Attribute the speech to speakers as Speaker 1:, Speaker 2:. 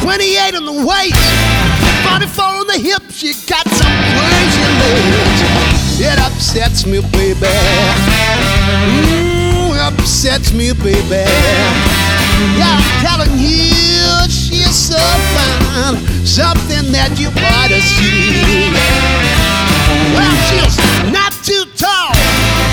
Speaker 1: 28 on the waist, 44 on the hips. You got some crazy legs. It upsets me, baby. Upsets me, baby. Yeah, I'm telling you, she's so fine, something that you ought to see. Well, she's